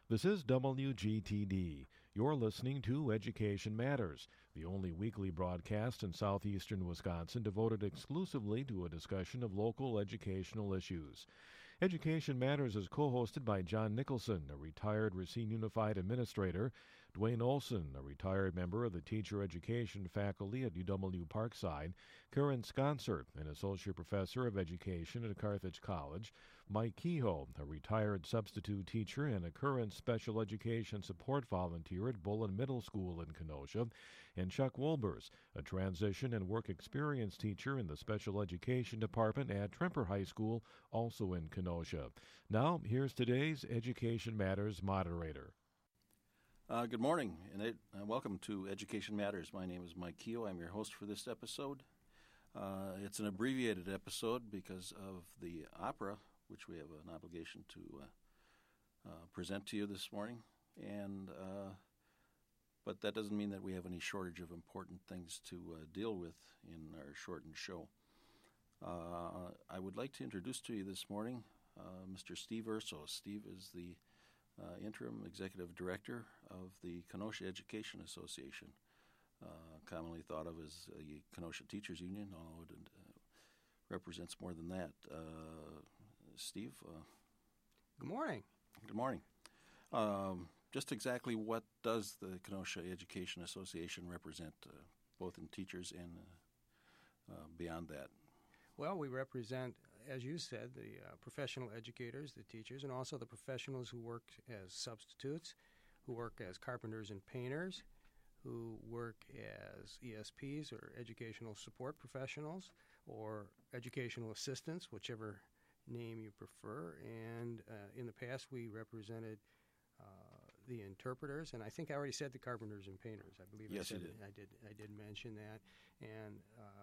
This is WGTD. You're listening to Education Matters, the only weekly broadcast in southeastern Wisconsin devoted exclusively to a discussion of local educational issues. Education Matters is co-hosted by John Nicholson, a retired Racine Unified administrator, Dwayne Olson, a retired member of the teacher education faculty at UW Parkside, Karen Sconser, an associate professor of education at Carthage College, Mike Kehoe, a retired substitute teacher and a current special education support volunteer at Bullen Middle School in Kenosha, and Chuck Wolbers, a transition and work experience teacher in the special education department at Tremper High School, also in Kenosha. Now, here's today's Education Matters moderator. Good morning, and welcome to Education Matters. My name is Mike Kehoe. I'm your host for this episode. It's an abbreviated episode because of the opera, which we have an obligation to present to you this morning. But that doesn't mean that we have any shortage of important things to deal with in our shortened show. I would like to introduce to you this morning Mr. Steve Urso. Steve is the interim executive director of the Kenosha Education Association, commonly thought of as the Kenosha Teachers Union, although it represents more than that. Steve? Good morning. Good morning. Just exactly what does the Kenosha Education Association represent, both in teachers and beyond that? Well, we represent, as you said, the professional educators, the teachers, and also the professionals who work as substitutes, who work as carpenters and painters, who work as ESPs or educational support professionals or educational assistants, whichever name you prefer. And in the past, we represented the interpreters, and I think I already said the carpenters and painters. I believe yes, I did mention that. And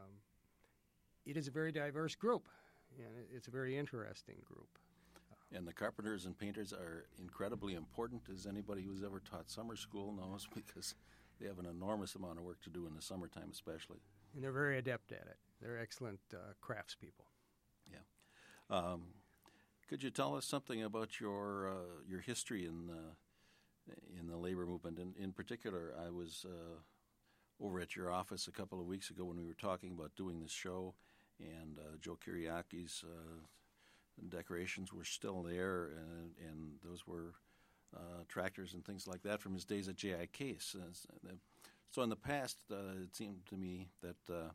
it is a very diverse group, and it's a very interesting group. And the carpenters and painters are incredibly important, as anybody who's ever taught summer school knows, because they have an enormous amount of work to do in the summertime especially. And they're very adept at it. They're excellent craftspeople. Yeah. Could you tell us something about your history in the labor movement? In particular, I was over at your office a couple of weeks ago when we were talking about doing this show, and Joe Kiriaki's decorations were still there, and those were tractors and things like that from his days at J.I. Case. So in the past, it seemed to me that the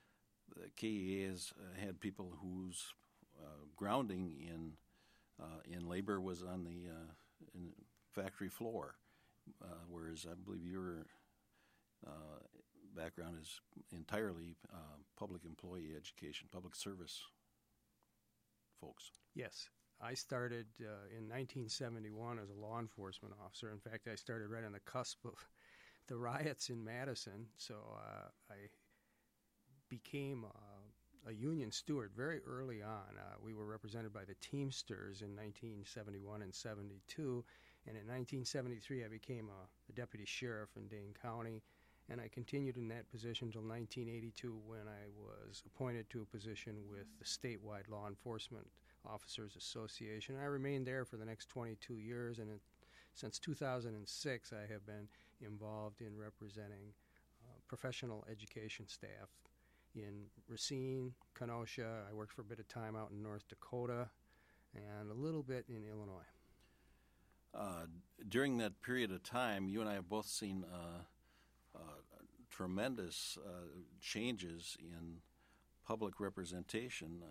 KEA has had people whose grounding in labor was on the in factory floor, whereas I believe your background is entirely public employee education, public service folks. Yes. I started in 1971 as a law enforcement officer. In fact, I started right on the cusp of the riots in Madison, so I became a union steward very early on. We were represented by the Teamsters in 1971 and 72, and in 1973 I became a deputy sheriff in Dane County, and I continued in that position until 1982 when I was appointed to a position with the statewide Law Enforcement Officers Association. I remained there for the next 22 years, and since 2006 I have been involved in representing professional education staff in Racine, Kenosha. I worked for a bit of time out in North Dakota and a little bit in Illinois. During that period of time, you and I have both seen tremendous changes in public representation.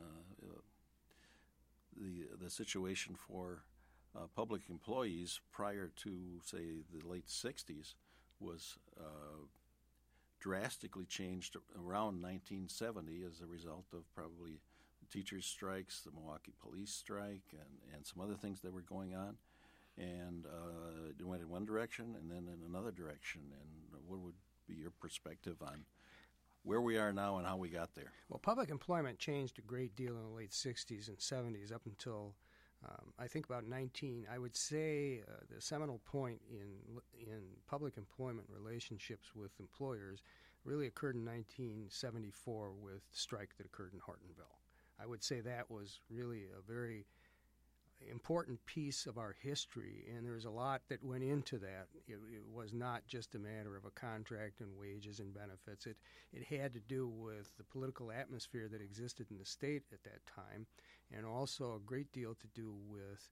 The situation for public employees prior to, say, the late 60s was drastically changed around 1970 as a result of probably teachers' strikes, the Milwaukee police strike, and some other things that were going on. And it went in one direction and then in another direction. And what would be your perspective on where we are now and how we got there? Well, public employment changed a great deal in the late 60s and 70s up until I think about I would say the seminal point in public employment relationships with employers really occurred in 1974 with the strike that occurred in Hortonville. I would say that was really important piece of our history, and there's a lot that went into that. It was not just a matter of a contract and wages and benefits. It had to do with the political atmosphere that existed in the state at that time, and also a great deal to do with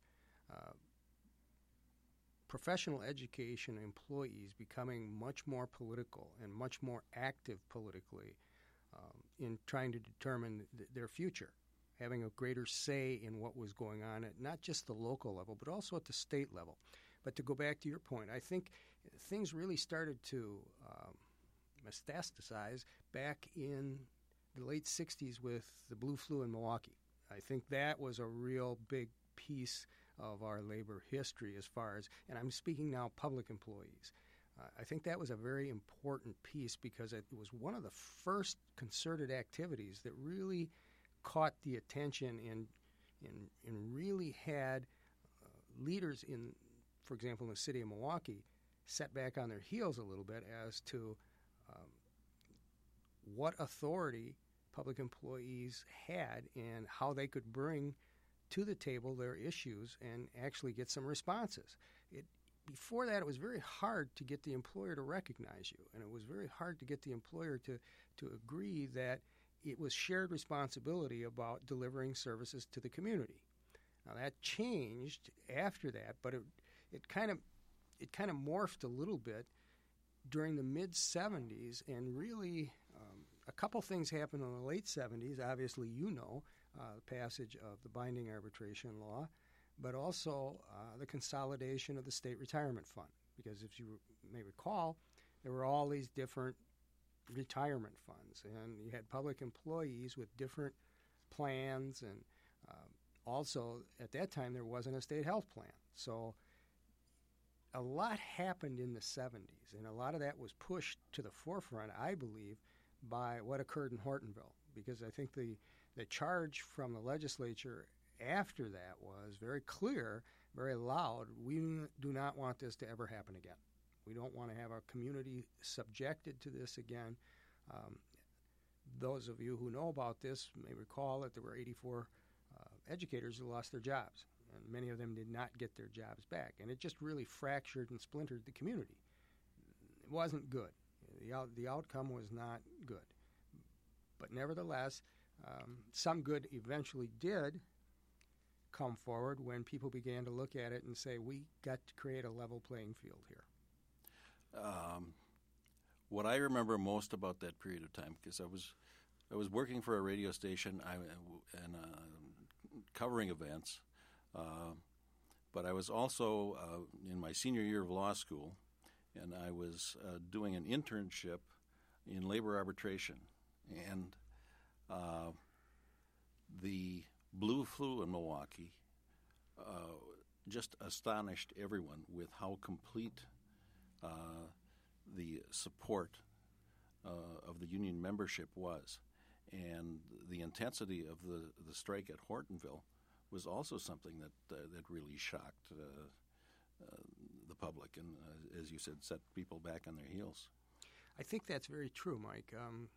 professional education employees becoming much more political and much more active politically in trying to determine their future, having a greater say in what was going on at not just the local level, but also at the state level. But to go back to your point, I think things really started to metastasize back in the late 60s with the blue flu in Milwaukee. I think that was a real big piece of our labor history as far as, and I'm speaking now public employees. I think that was a very important piece because it was one of the first concerted activities that really caught the attention and really had leaders in, for example, in the city of Milwaukee, set back on their heels a little bit as to what authority public employees had and how they could bring to the table their issues and actually get some responses. Before that, it was very hard to get the employer to recognize you, and it was very hard to get the employer to agree that it was shared responsibility about delivering services to the community. Now that changed after that, but it kind of morphed a little bit during the mid-'70s, and really a couple things happened in the late '70s. Obviously, the passage of the binding arbitration law, but also the consolidation of the state retirement fund. Because if you may recall, there were all these different retirement funds, and you had public employees with different plans, and also at that time there wasn't a state health plan. So a lot happened in the 70s, and a lot of that was pushed to the forefront, I believe, by what occurred in Hortonville, because I think the charge from the legislature after that was very clear, very loud. We do not want this to ever happen again. We don't want to have our community subjected to this again. Those of you who know about this may recall that there were 84 educators who lost their jobs, and many of them did not get their jobs back. And it just really fractured and splintered the community. It wasn't good. The outcome was not good. But nevertheless, some good eventually did come forward when people began to look at it and say, we got to create a level playing field here. What I remember most about that period of time, because I was working for a radio station and covering events, but I was also in my senior year of law school, and I was doing an internship in labor arbitration, and the blue flu in Milwaukee just astonished everyone with how complete the support of the union membership was. And the intensity of the strike at Hortonville was also something that really shocked the public and, as you said, set people back on their heels. I think that's very true, Mike.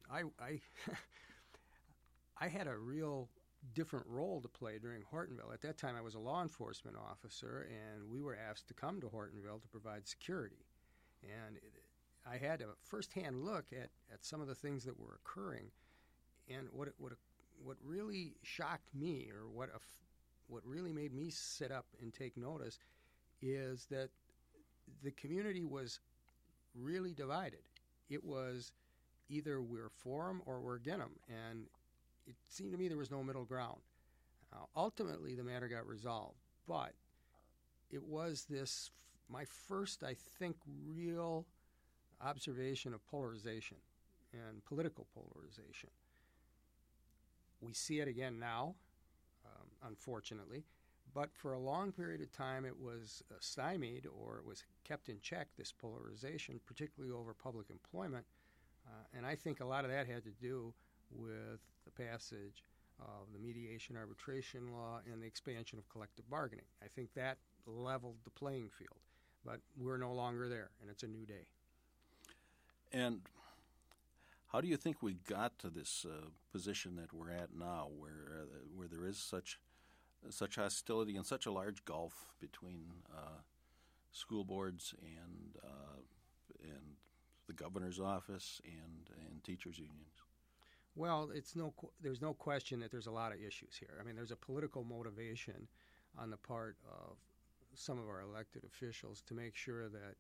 I had a real different role to play during Hortonville. At that time, I was a law enforcement officer, and we were asked to come to Hortonville to provide security. And I had a firsthand look at some of the things that were occurring. And what really shocked me, or what really made me sit up and take notice, is that the community was really divided. It was either we're for them or we're against them, and it seemed to me there was no middle ground. Ultimately, the matter got resolved, but it was my first, I think, real observation of polarization and political polarization. We see it again now, unfortunately, but for a long period of time it was stymied, or it was kept in check, this polarization, particularly over public employment, and I think a lot of that had to do with the passage of the mediation arbitration law and the expansion of collective bargaining. I think that leveled the playing field, but we're no longer there, and it's a new day. And how do you think we got to this position that we're at now, where there is such such hostility and such a large gulf between school boards and the governor's office and teachers' unions? Well, there's no question that there's a lot of issues here. I mean, there's a political motivation on the part of some of our elected officials to make sure that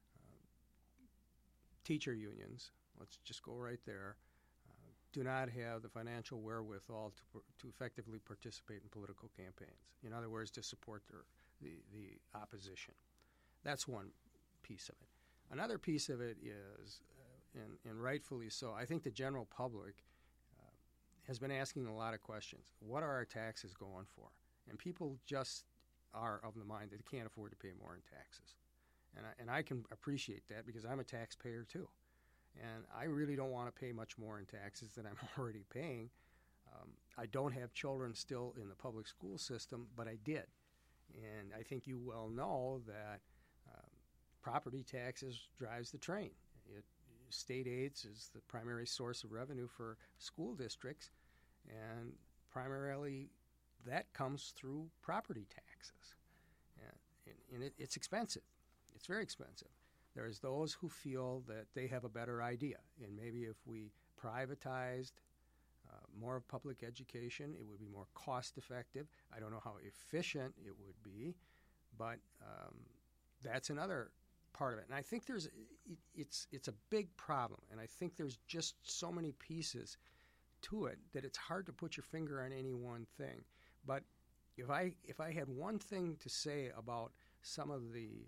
teacher unions, let's just go right there, do not have the financial wherewithal to effectively participate in political campaigns. In other words, to support the opposition. That's one piece of it. Another piece of it is, and rightfully so, I think the general public has been asking a lot of questions. What are our taxes going for? And people just are of the mind that they can't afford to pay more in taxes. And I can appreciate that because I'm a taxpayer too. And I really don't want to pay much more in taxes than I'm already paying. I don't have children still in the public school system, but I did. And I think you well know that property taxes drives the train. State aids is the primary source of revenue for school districts, and primarily that comes through property taxes. And it's expensive. It's very expensive. There's those who feel that they have a better idea, and maybe if we privatized more of public education, it would be more cost-effective. I don't know how efficient it would be, but that's another part of it. And I think it's a big problem, and I think there's just so many pieces to it that it's hard to put your finger on any one thing. But if I had one thing to say about some of the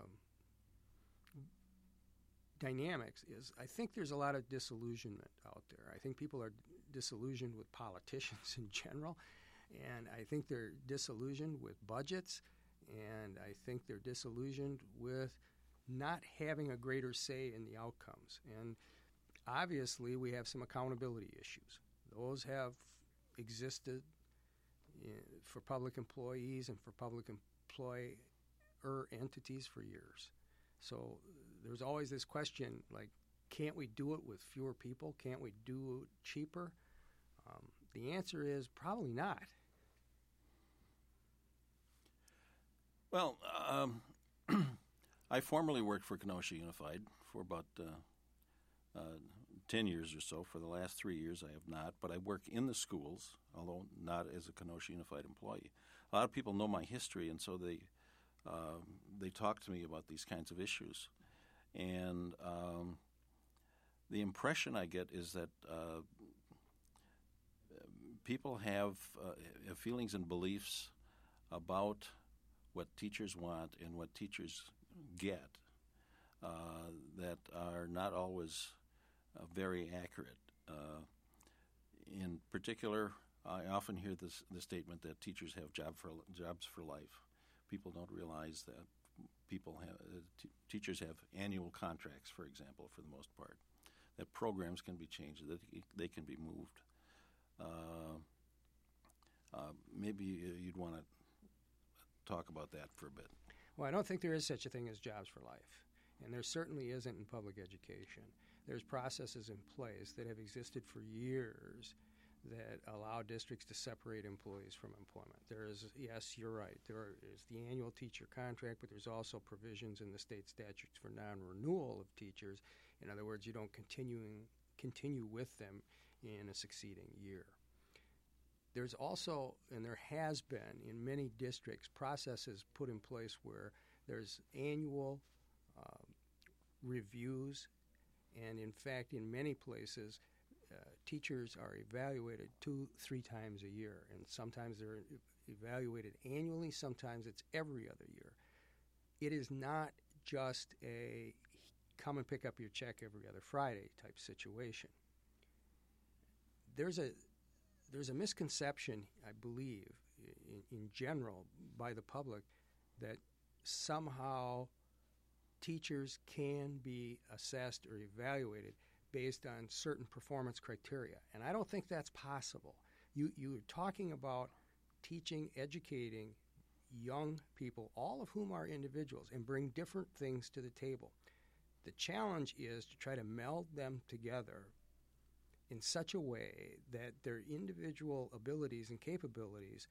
dynamics is I think there's a lot of disillusionment out there. I think people are disillusioned with politicians in general, and I think they're disillusioned with budgets, and I think they're disillusioned with not having a greater say in the outcomes. And obviously we have some accountability issues. Those have existed for public employees and for public employer entities for years. So there's always this question, like, can't we do it with fewer people? Can't we do it cheaper? The answer is probably not. Well, I formerly worked for Kenosha Unified for about 10 years or so. For the last 3 years, I have not, but I work in the schools, although not as a Kenosha Unified employee. A lot of people know my history, and so they talk to me about these kinds of issues. And the impression I get is that people have feelings and beliefs about what teachers want and what teachers get that are not always very accurate. In particular, I often hear the statement that teachers have jobs for life. People don't realize that teachers have annual contracts, for example, for the most part. That programs can be changed, that they can be moved. Maybe you'd want to talk about that for a bit. Well, I don't think there is such a thing as jobs for life, and there certainly isn't in public education. There's processes in place that have existed for years that allow districts to separate employees from employment. There is, yes, you're right, there is the annual teacher contract, but there's also provisions in the state statutes for non-renewal of teachers. In other words, you don't continue with them in a succeeding year. There's also, and there has been in many districts, processes put in place where there's annual reviews, and in fact, in many places, teachers are evaluated 2-3 times a year, and sometimes they're evaluated annually, sometimes it's every other year. It is not just a come and pick up your check every other Friday type situation. There's a misconception, I believe, in general by the public that somehow teachers can be assessed or evaluated based on certain performance criteria. And I don't think that's possible. You're talking about teaching, educating young people, all of whom are individuals, and bring different things to the table. The challenge is to try to meld them together in such a way that their individual abilities and capabilities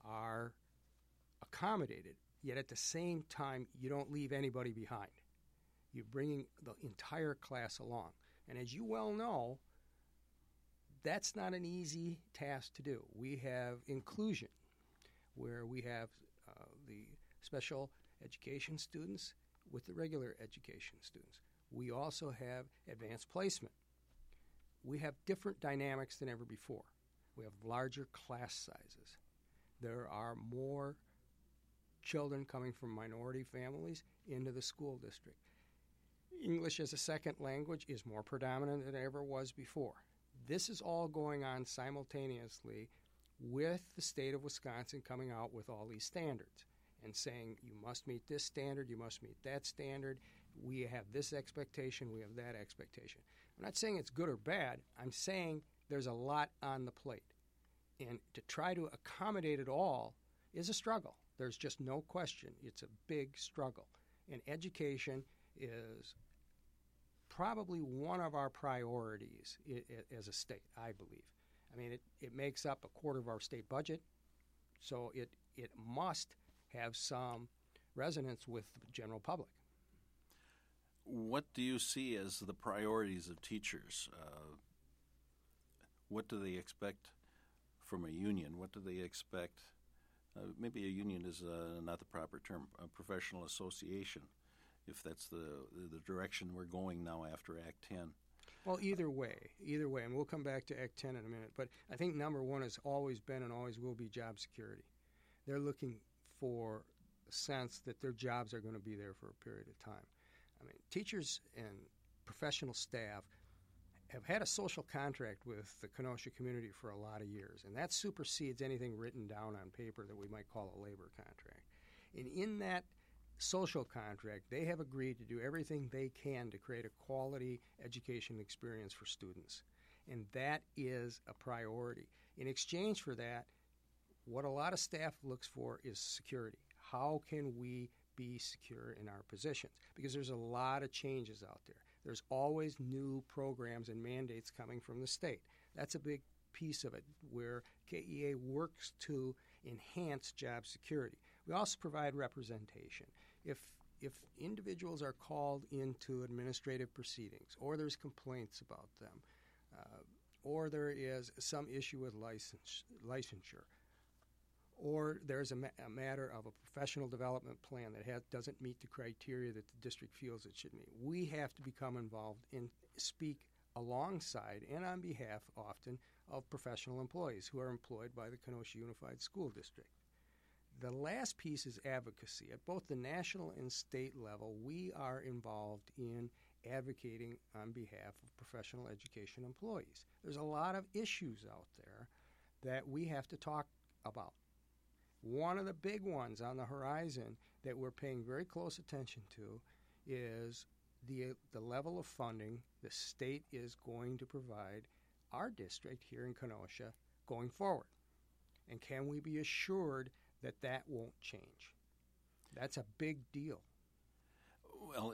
are accommodated, yet at the same time, you don't leave anybody behind. You're bringing the entire class along. And as you well know, that's not an easy task to do. We have inclusion, where we have the special education students with the regular education students. We also have advanced placement. We have different dynamics than ever before. We have larger class sizes. There are more children coming from minority families into the school district. English as a second language is more predominant than it ever was before. This is all going on simultaneously with the state of Wisconsin coming out with all these standards and saying you must meet this standard, you must meet that standard, we have this expectation, we have that expectation. I'm not saying it's good or bad. I'm saying there's a lot on the plate. And to try to accommodate it all is a struggle. There's just no question. It's a big struggle. And education is probably one of our priorities as a state, I believe. I mean, it makes up a quarter of our state budget, so it must have some resonance with the general public. What do you see as the priorities of teachers? What do they expect from a union? What do they expect? Maybe a union is not the proper term, a professional association, if that's the direction we're going now after Act 10. Well, either way, and we'll come back to Act 10 in a minute, but I think number one has always been and always will be job security. They're looking for a sense that their jobs are going to be there for a period of time. I mean, teachers and professional staff have had a social contract with the Kenosha community for a lot of years, and that supersedes anything written down on paper that we might call a labor contract. And in that social contract, they have agreed to do everything they can to create a quality education experience for students. And that is a priority. In exchange for that, what a lot of staff looks for is security. How can we be secure in our positions? Because there's a lot of changes out there. There's always new programs and mandates coming from the state. That's a big piece of it, where KEA works to enhance job security. We also provide representation. If individuals are called into administrative proceedings, or there's complaints about them, or there is some issue with licensure, or there's a matter of a professional development plan that doesn't meet the criteria that the district feels it should meet, we have to become involved and speak alongside and on behalf often of professional employees who are employed by the Kenosha Unified School District. The last piece is advocacy. At both the national and state level, we are involved in advocating on behalf of professional education employees. There's a lot of issues out there that we have to talk about. One of the big ones on the horizon that we're paying very close attention to is the level of funding the state is going to provide our district here in Kenosha going forward. And can we be assured that that won't change? That's a big deal. Well,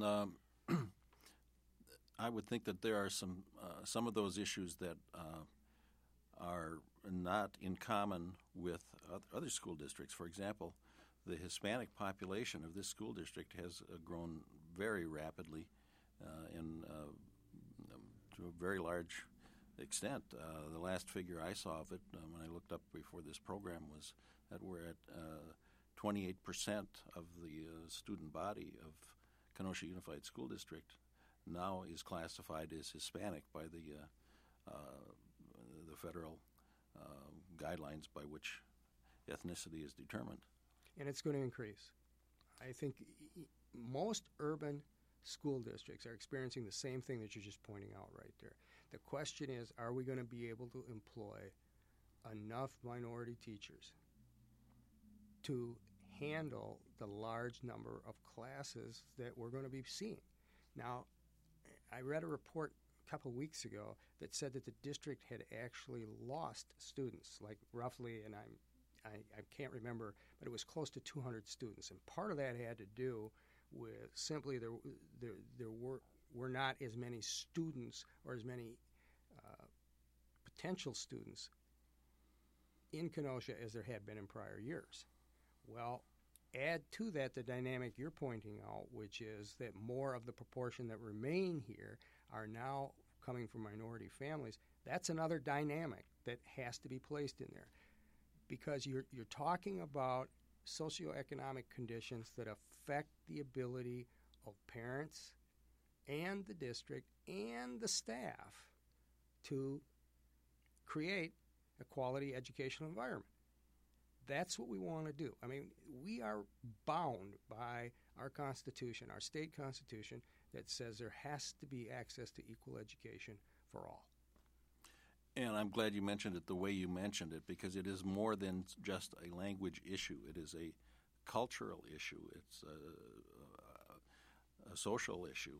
I would think that there are some of those issues that are not in common with other school districts. For example, the Hispanic population of this school district has grown very rapidly and to a very large extent. The last figure I saw of it when I looked up before this program was that we're at 28% of the student body of Kenosha Unified School District now is classified as Hispanic by the federal guidelines by which ethnicity is determined. And it's going to increase. I think most urban school districts are experiencing the same thing that you're just pointing out right there. The question is, are we going to be able to employ enough minority teachers to handle the large number of classes that we're going to be seeing? Now, I read a report a couple of weeks ago that said that the district had actually lost students, like roughly, and I can't remember, but it was close to 200 students. And part of that had to do with simply there were not as many students or as many potential students in Kenosha as there had been in prior years. Well, add to that the dynamic you're pointing out, which is that more of the proportion that remain here are now coming from minority families. That's another dynamic that has to be placed in there, because you're talking about socioeconomic conditions that affect the ability of parents and the district and the staff to create a quality educational environment. That's what we want to do. I mean, we are bound by our Constitution, our state Constitution, that says there has to be access to equal education for all. And I'm glad you mentioned it the way you mentioned it, because it is more than just a language issue. It is a cultural issue. It's a social issue.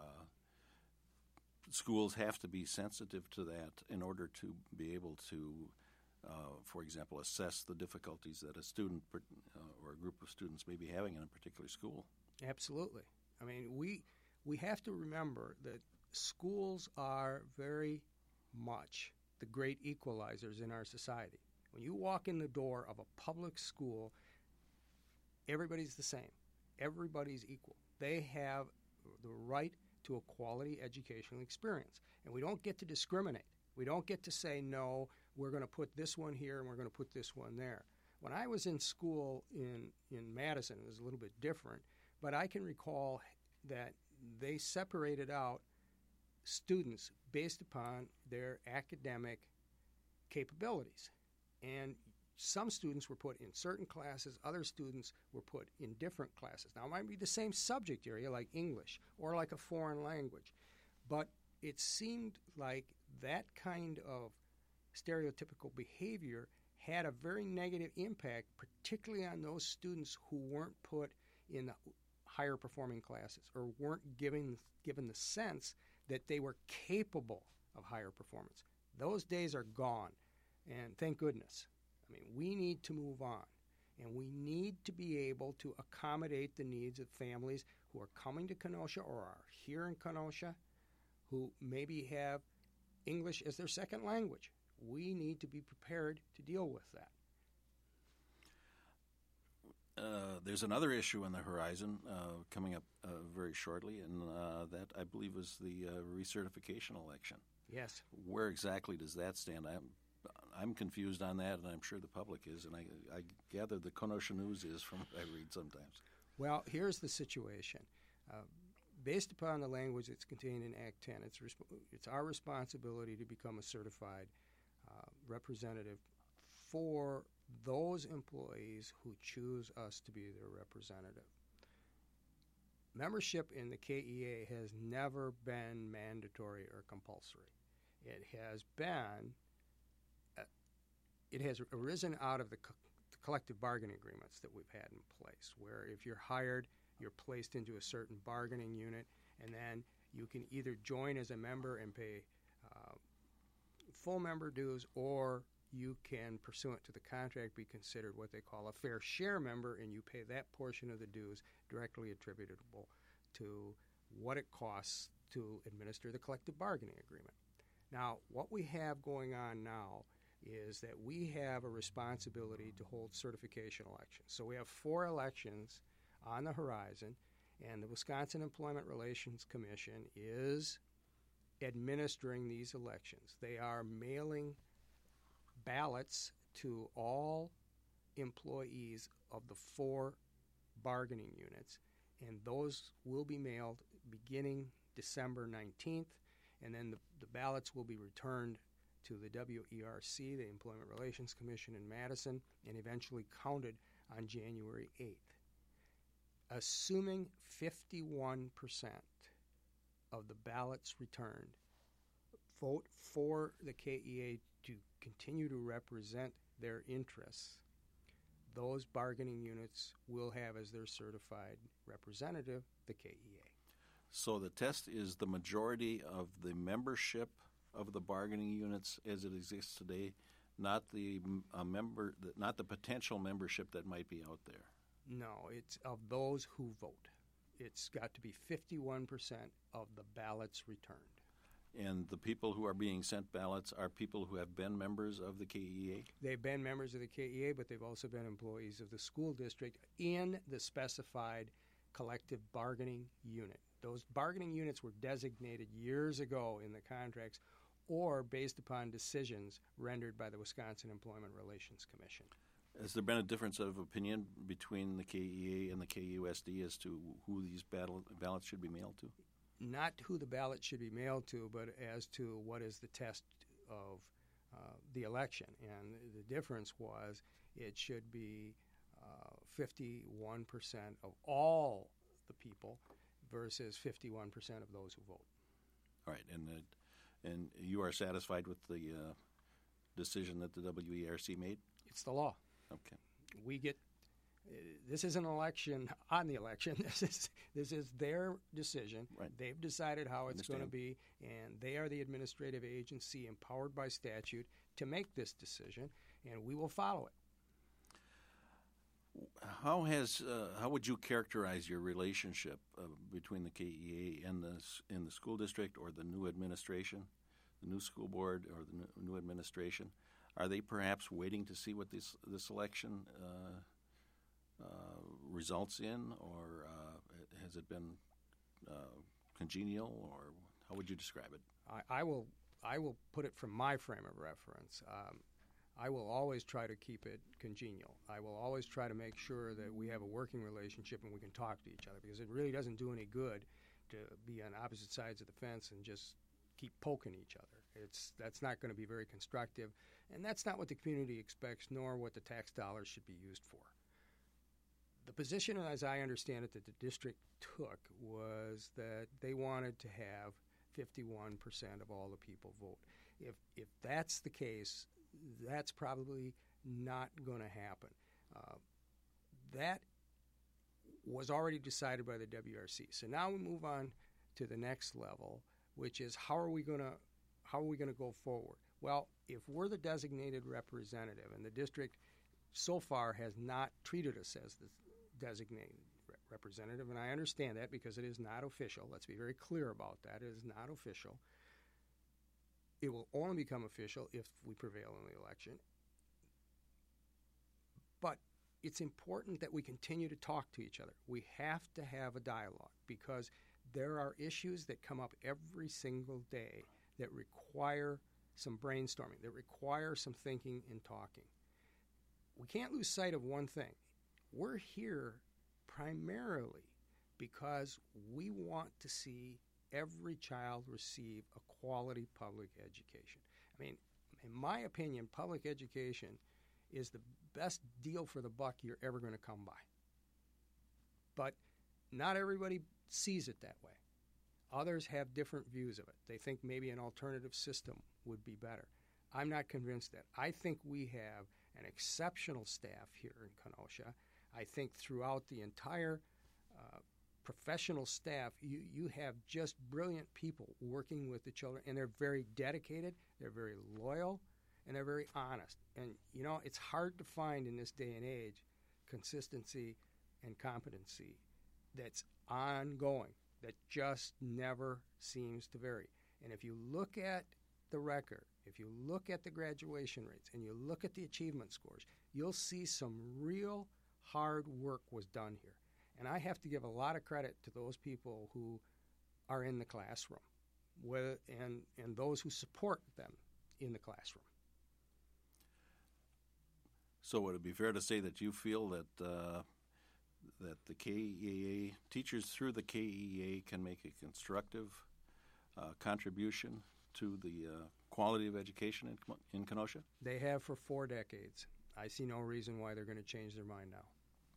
Schools have to be sensitive to that in order to be able to, for example, assess the difficulties that a student or a group of students may be having in a particular school. Absolutely. I mean, we have to remember that schools are very much the great equalizers in our society. When you walk in the door of a public school, everybody's the same. Everybody's equal. They have the right to a quality educational experience. And we don't get to discriminate. We don't get to say, no, we're going to put this one here and we're going to put this one there. When I was in school in Madison, it was a little bit different, but I can recall that they separated out students based upon their academic capabilities. And some students were put in certain classes, other students were put in different classes. Now, it might be the same subject area like English or like a foreign language, but it seemed like that kind of stereotypical behavior had a very negative impact, particularly on those students who weren't put in the higher performing classes or weren't given the sense that they were capable of higher performance. Those days are gone, and thank goodness. I mean, we need to move on, and we need to be able to accommodate the needs of families who are coming to Kenosha or are here in Kenosha who maybe have English as their second language. We need to be prepared to deal with that. There's another issue on the horizon coming up very shortly, and that, I believe, is the recertification election. Yes. Where exactly does that stand? I'm confused on that, and I'm sure the public is, and I gather the Kenosha News is from what I read sometimes. Well, here's the situation. Based upon the language that's contained in Act 10, it's our responsibility to become a certified representative for those employees who choose us to be their representative. Membership in the KEA has never been mandatory or compulsory. It has arisen out of the collective bargaining agreements that we've had in place, where if you're hired, you're placed into a certain bargaining unit, and then you can either join as a member and pay full member dues, or you can, pursuant to the contract, be considered what they call a fair share member, and you pay that portion of the dues directly attributable to what it costs to administer the collective bargaining agreement. Now, what we have going on now is that we have a responsibility to hold certification elections. So we have 4 elections on the horizon, and the Wisconsin Employment Relations Commission is administering these elections. They are mailing ballots to all employees of the 4 bargaining units, and those will be mailed beginning December 19th, and then the ballots will be returned to the WERC, the Employment Relations Commission in Madison, and eventually counted on January 8th. Assuming 51% of the ballots returned vote for the KEA to continue to represent their interests, those bargaining units will have as their certified representative the KEA. So the test is the majority of the membership of the bargaining units as it exists today, not the not the potential membership that might be out there. No, it's of those who vote. It's got to be 51% of the ballots returned. And the people who are being sent ballots are people who have been members of the KEA? They've been members of the KEA, but they've also been employees of the school district in the specified collective bargaining unit. Those bargaining units were designated years ago in the contracts or based upon decisions rendered by the Wisconsin Employment Relations Commission. Has there been a difference of opinion between the KEA and the KUSD as to who these ballots should be mailed to? Not who the ballot should be mailed to, but as to what is the test of the election. And the difference was it should be 51% of all the people versus 51% of those who vote. All right, and you are satisfied with the decision that the WERC made? It's the law. Okay. We get this is an election on the election. This is their decision. Right. They've decided how it's going to be, and they are the administrative agency empowered by statute to make this decision, and we will follow it. How would you characterize your relationship between the KEA and the school district or the new administration, the new school board or the new administration? Are they perhaps waiting to see what this election results in, or has it been congenial, or how would you describe it? I will put it from my frame of reference. I will always try to keep it congenial. I will always try to make sure that we have a working relationship and we can talk to each other, because it really doesn't do any good to be on opposite sides of the fence and just keep poking each other. That's not going to be very constructive, and that's not what the community expects, nor what the tax dollars should be used for. The position, as I understand it, that the district took was that they wanted to have 51% of all the people vote. If that's the case, that's probably not going to happen. That was already decided by the WRC. So now we move on to the next level, which is how are we going to go forward? Well, if we're the designated representative, and the district so far has not treated us as the designated representative, and I understand that because it is not official. Let's be very clear about that. It is not official. It will only become official if we prevail in the election. But it's important that we continue to talk to each other. We have to have a dialogue, because there are issues that come up every single day that require some brainstorming, that require some thinking and talking. We can't lose sight of one thing. We're here primarily because we want to see every child receive a quality public education. I mean, in my opinion, public education is the best deal for the buck you're ever going to come by. But not everybody sees it that way. Others have different views of it. They think maybe an alternative system would be better. I'm not convinced that. I think we have an exceptional staff here in Kenosha. I think throughout the entire professional staff, you have just brilliant people working with the children, and they're very dedicated, they're very loyal, and they're very honest. And, you know, it's hard to find in this day and age consistency and competency that's ongoing, that just never seems to vary. And if you look at the record, if you look at the graduation rates, and you look at the achievement scores, you'll see some real hard work was done here. And I have to give a lot of credit to those people who are in the classroom and those who support them in the classroom. So would it be fair to say that you feel that that the KEA, teachers through the KEA, can make a constructive contribution to the quality of education in Kenosha? They have for 4 decades. I see no reason why they're going to change their mind now.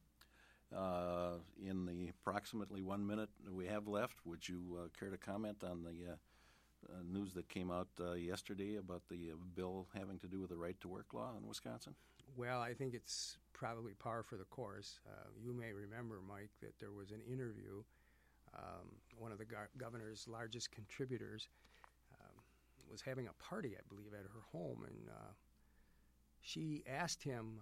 In the approximately 1 minute we have left, would you care to comment on the news that came out yesterday about the bill having to do with the right-to-work law in Wisconsin? Well, I think it's probably par for the course. You may remember, Mike, that there was an interview. One of the governor's largest contributors was having a party, I believe, at her home, and she asked him,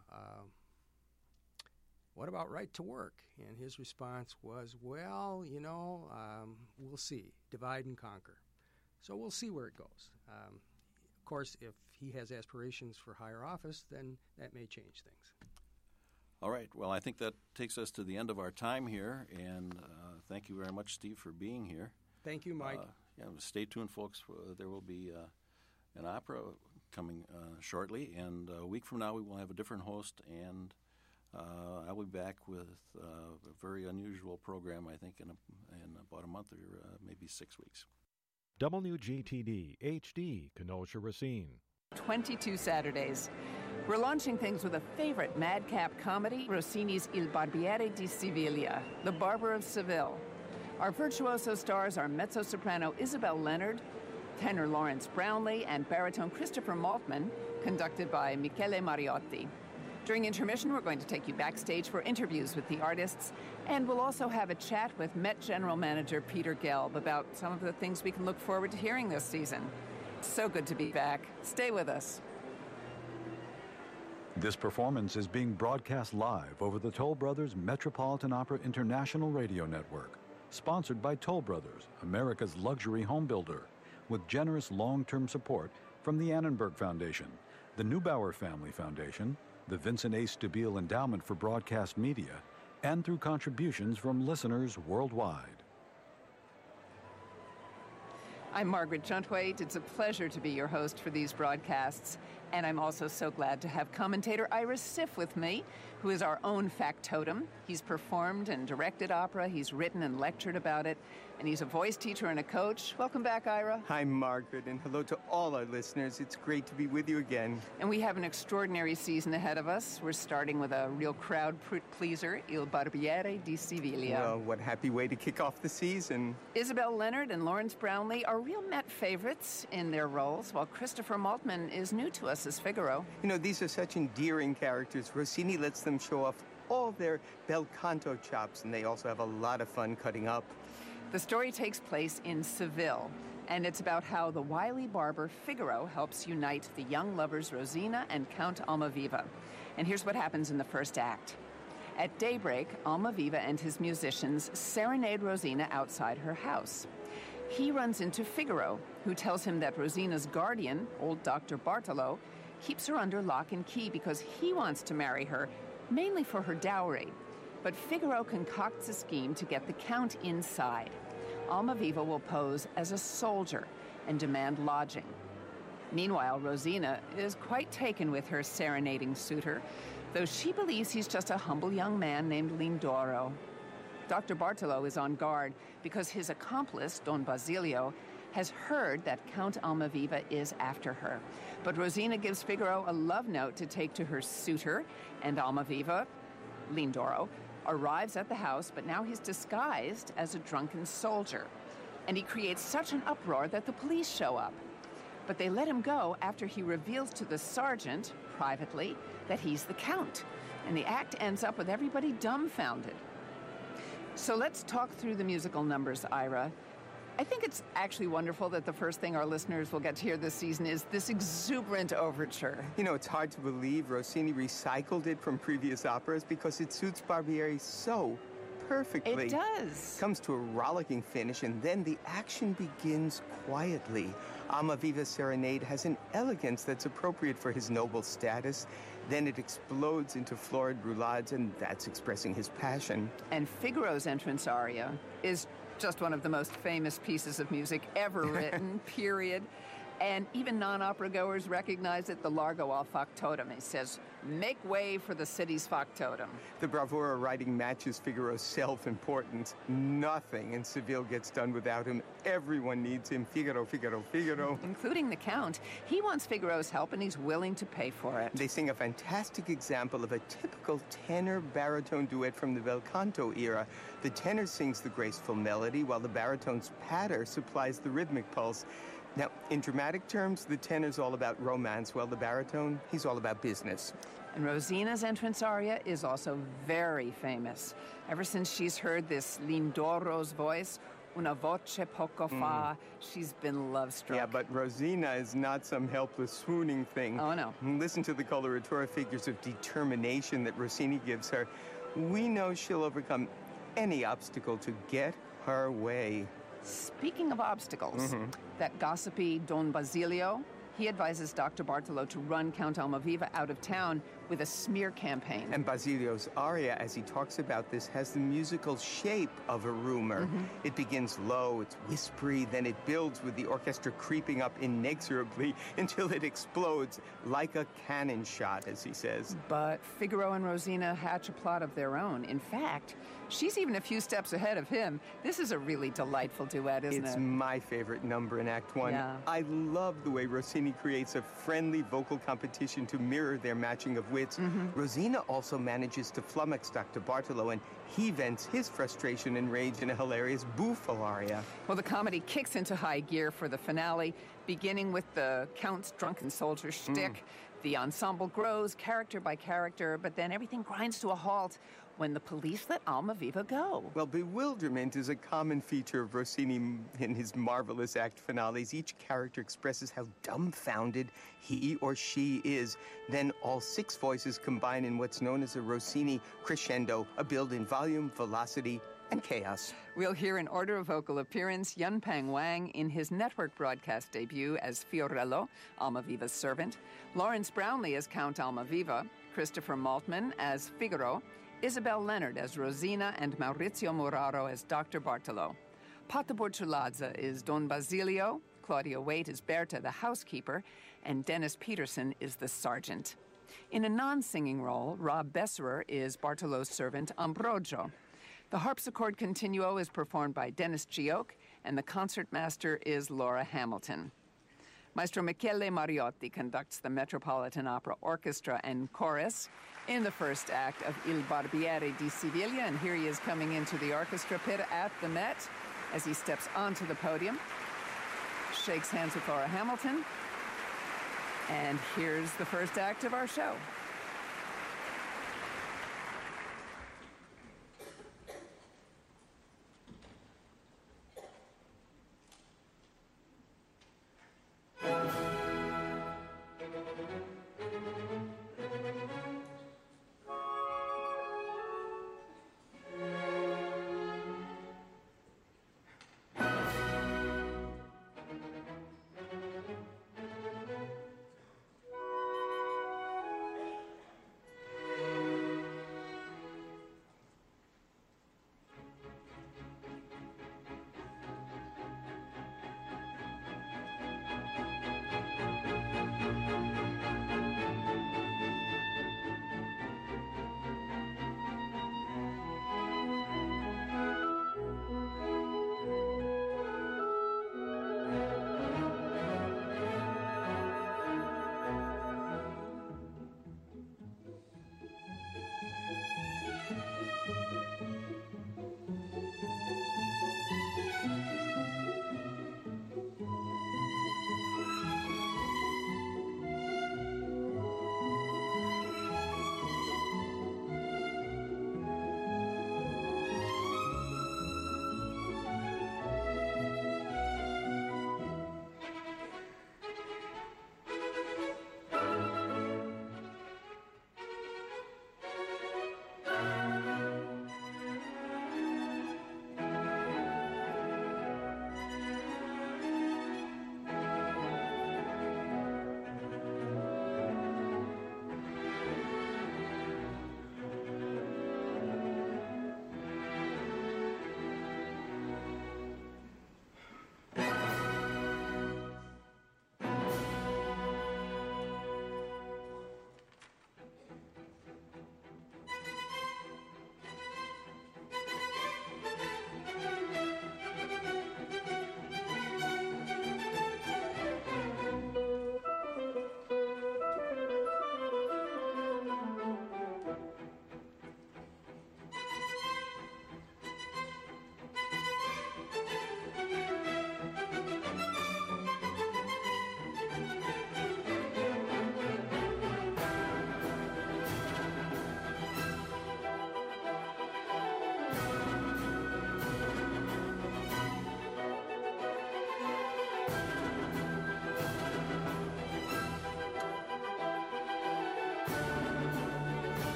what about right to work? And his response was, well, you know, we'll see, divide and conquer. So we'll see where it goes. Of course, if he has aspirations for higher office, then that may change things. All right. Well, I think that takes us to the end of our time here, and thank you very much, Steve, for being here. Thank you, Mike. Stay tuned, folks. There will be an opera coming shortly, and a week from now we will have a different host, and I'll be back with a very unusual program, I think, in about a month or maybe 6 weeks. WGTD HD, Kenosha Racine. 22 Saturdays. We're launching things with a favorite madcap comedy, Rossini's Il Barbiere di Siviglia, The Barber of Seville. Our virtuoso stars are mezzo-soprano Isabel Leonard, tenor Lawrence Brownlee, and baritone Christopher Maltman, conducted by Michele Mariotti. During intermission, we're going to take you backstage for interviews with the artists, and we'll also have a chat with Met General Manager Peter Gelb about some of the things we can look forward to hearing this season. So good to be back. Stay with us. This performance is being broadcast live over the Toll Brothers Metropolitan Opera International Radio Network, sponsored by Toll Brothers, America's luxury home builder, with generous long-term support from the Annenberg Foundation, the Neubauer Family Foundation, the Vincent A. Stabile Endowment for Broadcast Media, and through contributions from listeners worldwide. I'm Margaret Juntwaite. It's a pleasure to be your host for these broadcasts. And I'm also so glad to have commentator Ira Siff with me, who is our own factotum. He's performed and directed opera. He's written and lectured about it. And he's a voice teacher and a coach. Welcome back, Ira. Hi, Margaret, and hello to all our listeners. It's great to be with you again. And we have an extraordinary season ahead of us. We're starting with a real crowd pleaser, Il Barbiere di Siviglia. Well, what happy way to kick off the season. Isabel Leonard and Lawrence Brownlee are real Met favorites in their roles, while Christopher Maltman is new to us as Figaro. You know, these are such endearing characters. Rossini lets them show off all their bel canto chops, and they also have a lot of fun cutting up. The story takes place in Seville, and it's about how the wily barber Figaro helps unite the young lovers Rosina and Count Almaviva. And here's what happens in the first act. At daybreak, Almaviva and his musicians serenade Rosina outside her house. He runs into Figaro, who tells him that Rosina's guardian, old Dr. Bartolo, keeps her under lock and key because he wants to marry her, mainly for her dowry. But Figaro concocts a scheme to get the Count inside. Almaviva will pose as a soldier and demand lodging. Meanwhile, Rosina is quite taken with her serenading suitor, though she believes he's just a humble young man named Lindoro. Dr. Bartolo is on guard because his accomplice, Don Basilio, has heard that Count Almaviva is after her. But Rosina gives Figaro a love note to take to her suitor, and Almaviva, Lindoro, arrives at the house, but now he's disguised as a drunken soldier. And he creates such an uproar that the police show up. But they let him go after he reveals to the sergeant, privately, that he's the Count. And the act ends up with everybody dumbfounded. So let's talk through the musical numbers, Ira. I think it's actually wonderful that the first thing our listeners will get to hear this season is this exuberant overture. You know, it's hard to believe Rossini recycled it from previous operas because it suits Barbieri so perfectly. It does. Comes to a rollicking finish, and then the action begins quietly. Almaviva's serenade has an elegance that's appropriate for his noble status. Then it explodes into florid roulades, and that's expressing his passion. And Figaro's entrance aria is just one of the most famous pieces of music ever written, period. And even non-opera goers recognize it, the Largo al Factotum. It says, make way for the city's factotum. The bravura writing matches Figaro's self-importance. Nothing in Seville gets done without him. Everyone needs him. Figaro, Figaro, Figaro. Including the Count. He wants Figaro's help, and he's willing to pay for it. They sing a fantastic example of a typical tenor-baritone duet from the bel canto era. The tenor sings the graceful melody, while the baritone's patter supplies the rhythmic pulse. Now, in dramatic terms, the tenor's all about romance, while the baritone, he's all about business. And Rosina's entrance aria is also very famous. Ever since she's heard this Lindoro's voice, una voce poco fa, she's been love-struck. Yeah, but Rosina is not some helpless swooning thing. Oh, no. Listen to the coloratura figures of determination that Rossini gives her. We know she'll overcome any obstacle to get her way. Speaking of obstacles, that gossipy Don Basilio, he advises Dr. Bartolo to run Count Almaviva out of town with a smear campaign. And Basilio's aria, as he talks about this, has the musical shape of a rumor. It begins low, it's whispery, then it builds with the orchestra creeping up inexorably until it explodes like a cannon shot, as he says. But Figaro and Rosina hatch a plot of their own. In fact, she's even a few steps ahead of him. This is a really delightful duet, isn't it? It's my favorite number in Act One. Yeah. I love the way Rossini creates a friendly vocal competition to mirror their matching of wits. Rosina also manages to flummox Dr. Bartolo, and he vents his frustration and rage in a hilarious bouffal aria. Well, the comedy kicks into high gear for the finale, beginning with the Count's drunken soldier shtick. The ensemble grows character by character, but then everything grinds to a halt when the police let Almaviva go. Well, bewilderment is a common feature of Rossini in his marvelous act finales. Each character expresses how dumbfounded he or she is. Then all six voices combine in what's known as a Rossini crescendo, a build in volume, velocity, and chaos. We'll hear in order of vocal appearance Yunpeng Wang in his network broadcast debut as Fiorello, Almaviva's servant, Lawrence Brownlee as Count Almaviva, Christopher Maltman as Figaro, Isabel Leonard as Rosina, and Maurizio Muraro as Dr. Bartolo. Pata Bortolazza is Don Basilio, Claudia Waite is Berta, the housekeeper, and Dennis Peterson is the sergeant. In a non-singing role, Rob Besserer is Bartolo's servant Ambrogio. The harpsichord continuo is performed by Dennis Gioc, and the concertmaster is Laura Hamilton. Maestro Michele Mariotti conducts the Metropolitan Opera Orchestra and Chorus in the first act of Il Barbiere di Siviglia, and here he is coming into the orchestra pit at the Met as he steps onto the podium, shakes hands with Laura Hamilton, and here's the first act of our show.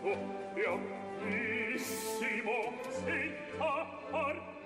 e amplissimo, senza